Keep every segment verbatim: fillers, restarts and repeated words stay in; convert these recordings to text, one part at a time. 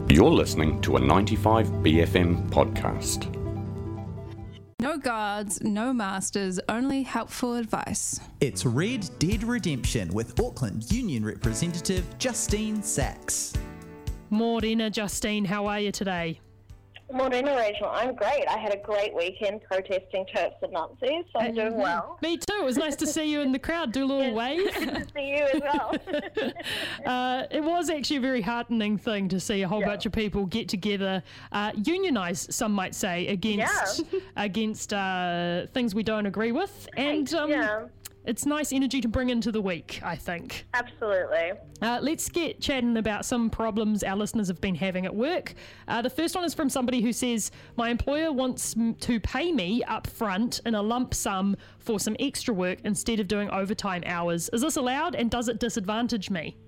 You're listening to a ninety-five B F M podcast. No guards, no masters, only helpful advice. It's Red Dead Redemption with Auckland Union representative Justine Sachs. Morena, Justine, how are you today? Morena, Rachel, I'm great. I had a great weekend protesting Terps and Nazis, so I'm doing well. Me too. It was nice to see you in the crowd. Do a little wave. Good to see you as well. uh, it was actually a very heartening thing to see a whole Yeah. bunch of people get together, uh, unionise, some might say, against Yeah. against uh, things we don't agree with. And um, yeah, it's nice energy to bring into the week, I think. absolutely. Uh, let's get chatting about some problems our listeners have been having at work. Uh, the first one is from somebody who says, my employer wants m- to pay me up front in a lump sum for some extra work instead of doing overtime hours. Is this allowed, and does it disadvantage me?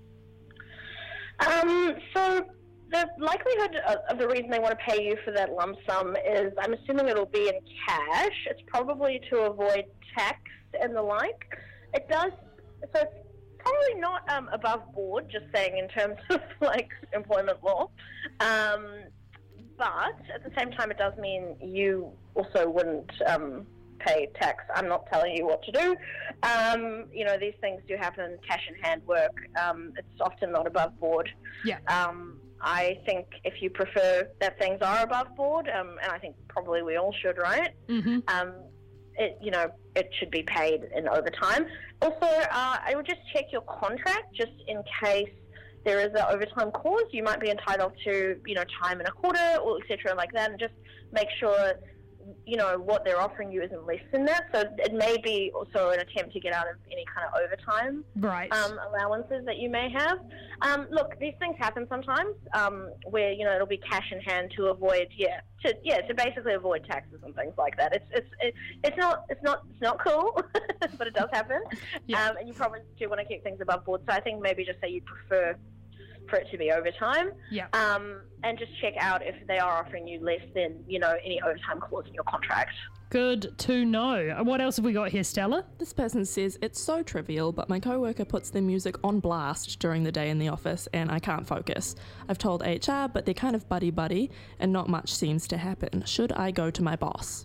Um, so the likelihood of, of the reason they want to pay you for that lump sum is, I'm assuming it'll be in cash. It's probably to avoid tax and the like. It does, so it's probably not um, above board, just saying in terms of like employment law. Um, but at the same time, it does mean you also wouldn't um, pay tax. I'm not telling you what to do. Um, you know, these things do happen, cash in hand work. Um, it's often not above board. Yeah. Um, I think if you prefer that things are above board, um, and I think probably we all should, right? Mm-hmm. Um, it, you know, it should be paid in overtime. Also, uh, I would just check your contract just in case there is an overtime clause. You might be entitled to, you know, time and a quarter or et cetera like that, and just make sure, you know, what they're offering you isn't less than that. So it may be also an attempt to get out of any kind of overtime Right. um, allowances that you may have. Um, look, these things happen sometimes um, where, you know, it'll be cash in hand to avoid, yeah, to yeah, to basically avoid taxes and things like that. It's it's it, it's not it's not it's not cool, but it does happen. Yeah. Um, and you probably do want to keep things above board. So I think maybe just say you prefer for it to be overtime. Yeah. Um, and just check out if they are offering you less than, you know, any overtime clause in your contract. Good to know. What else have we got here, Stella? This person says, it's so trivial, but my coworker puts their music on blast during the day in the office and I can't focus. I've told H R, but they're kind of buddy-buddy and not much seems to happen. Should I go to my boss?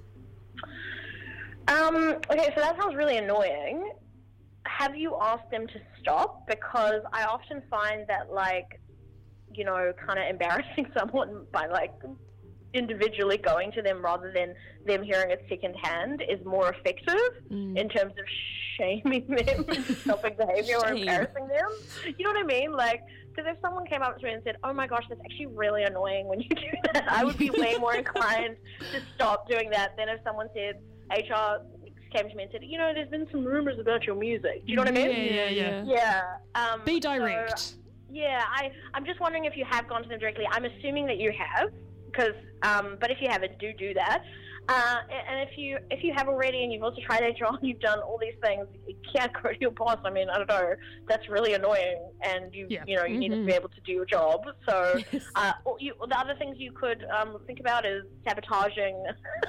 Um, okay, so that sounds really annoying. Have you asked them to stop? Because I often find that, like, you know, kind of embarrassing someone by, like, individually going to them rather than them hearing it secondhand is more effective Mm. in terms of shaming them into stopping behavior or Shame. embarrassing them. You know what I mean? Like, because if someone came up to me and said, oh my gosh, that's actually really annoying when you do that, I would be way more inclined to stop doing that than if someone said, H R came to me and said, you know, there's been some rumors about your music. Do you know what I mean? Yeah, yeah, yeah. Yeah. Um, Be so, direct. yeah, I, I'm just wondering if you have gone to them directly. I'm assuming that you have, because, um, but if you haven't, do do that. Uh, and and if you if you have already, and you've also tried H R, and you've done all these things, you can't go to your boss. I mean, I don't know. That's really annoying, and you Yeah. you know you need to Mhm. be able to do your job. So, Yes. uh, or you, the other things you could um, think about is sabotaging.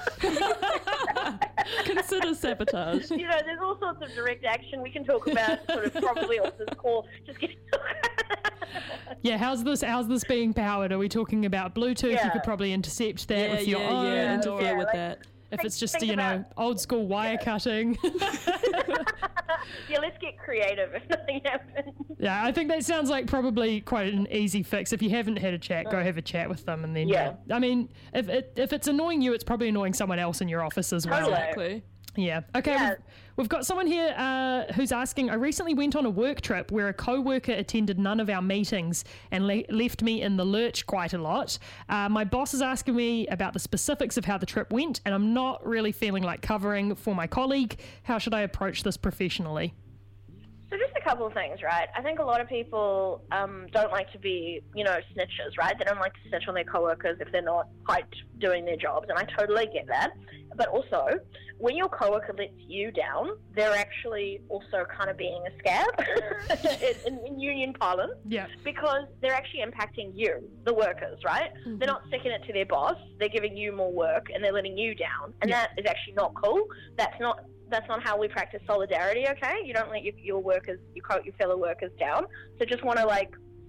Consider sabotage. You know, there's all sorts of direct action we can talk about. Sort of probably off this call. Just getting. Yeah, how's this how's this being powered? Are we talking about Bluetooth? You Yeah. could probably intercept that yeah, with your yeah, own. yeah, or interfere Yeah, with like- that. if think- it's just, think you know, about- old school wire cutting. Yeah, let's get creative if nothing happens. Yeah, I think that sounds like probably quite an easy fix. If you haven't had a chat, go have a chat with them, and then Yeah. I mean, if it, if it's annoying you, it's probably annoying someone else in your office as well. Totally. Exactly. Yeah. Okay. Yeah. We've, we've got someone here uh, who's asking, I recently went on a work trip where a co-worker attended none of our meetings and le- left me in the lurch quite a lot. Uh, my boss is asking me about the specifics of how the trip went, and I'm not really feeling like covering for my colleague. How should I approach this professionally? So just a couple of things, right? I think a lot of people um, don't like to be, you know, snitches, right? They don't like to snitch on their coworkers if they're not quite doing their jobs, and I totally get that. But also, when your coworker lets you down, they're actually also kind of being a scab in, in union parlance, Yeah. because they're actually impacting you, the workers, right? Mm-hmm. They're not sticking it to their boss. They're giving you more work, and they're letting you down, and Yeah. that is actually not cool. That's not that's not how we practice solidarity. Okay, you don't let your, your workers, your co- your fellow workers down. So just want to like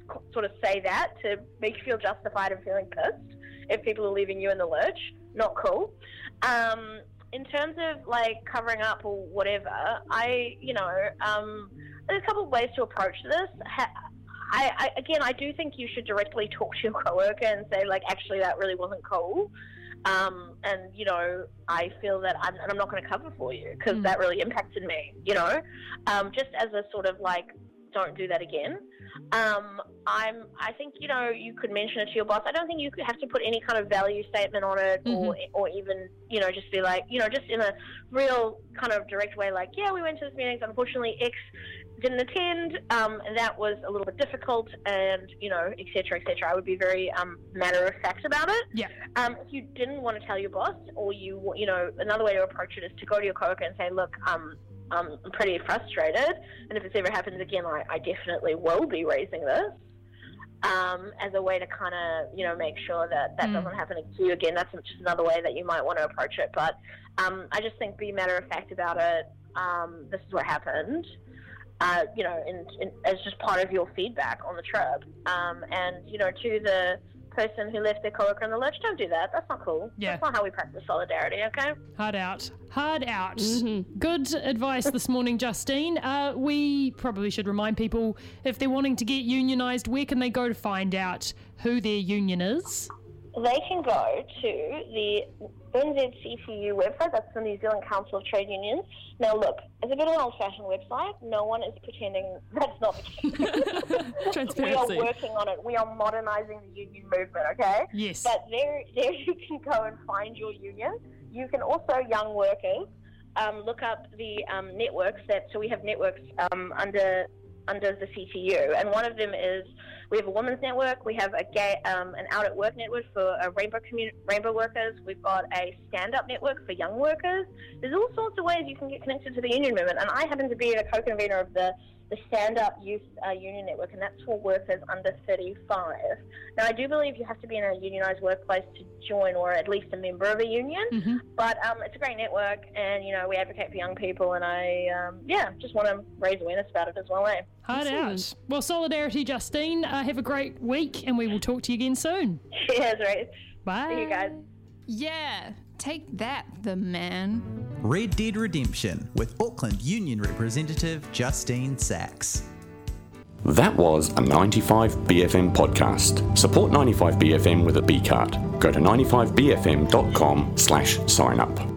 sort of say that to make you feel justified and feeling pissed if people are leaving you in the lurch. Not cool. Um, in terms of like covering up or whatever, I, you know, um, there's a couple of ways to approach this. Ha- I, I, again, I do think you should directly talk to your coworker and say, like, actually, that really wasn't cool. Um, and, you know, I feel that I'm, and I'm not going to cover for you because mm. that really impacted me, you know, um, just as a sort of like, don't do that again. Um, I'm, I think, you know, you could mention it to your boss. I don't think you could have to put any kind of value statement on it mm-hmm. or, or even, you know, just be like, you know, just in a real kind of direct way, like, yeah, we went to this meeting. Unfortunately, X didn't attend, um, and that was a little bit difficult, and, you know, et cetera, et cetera. I would be very um, matter of fact about it. Yeah. Um, if you didn't want to tell your boss, or you, you know, another way to approach it is to go to your coworker and say, look, um, um, I'm pretty frustrated, and if this ever happens again, I, I definitely will be raising this um, as a way to kind of, you know, make sure that that mm. doesn't happen to you again. That's just another way that you might want to approach it. But um, I just think be matter of fact about it. Um, this is what happened. Uh, you know, in, in, as just part of your feedback on the trip. Um, and, you know, to the person who left their coworker in the lurch, don't do that. That's not cool. Yeah. That's not how we practice solidarity, okay? Hard out. Hard out. Mm-hmm. Good advice this morning, Justine. Uh, we probably should remind people, if they're wanting to get unionised, where can they go to find out who their union is? They can go to the N Z C T U website. That's the New Zealand Council of Trade Unions. Now, look, it's a bit of an old-fashioned website. No one is pretending that's not the case. Transparency. We are working on it. We are modernising the union movement, okay? Yes. But there, there you can go and find your union. You can also, young workers, um, look up the um, networks that. So we have networks um, under under the C T U, and one of them is we have a women's network, we have a gay, um, an out at work network for uh, rainbow community, rainbow workers, we've got a stand-up network for young workers. There's all sorts of ways you can get connected to the union movement, and I happen to be the co-convener of the, the stand-up youth uh, union network, and that's for workers under thirty-five. Now, I do believe you have to be in a unionised workplace to join, or at least a member of a union, mm-hmm. but um, it's a great network, and, you know, we advocate for young people, and I, um, yeah, just want to raise awareness about it as well, eh? Hard out. Well, solidarity, Justine. Uh, have a great week, and we will talk to you again soon. Cheers, right? Bye. See you guys. Yeah, take that, the man. Red Dead Redemption with Auckland Union Representative Justine Sachs. That was a ninety-five B F M podcast. Support ninety-five B F M with a B card. Go to ninety-five B F M dot com slash sign up.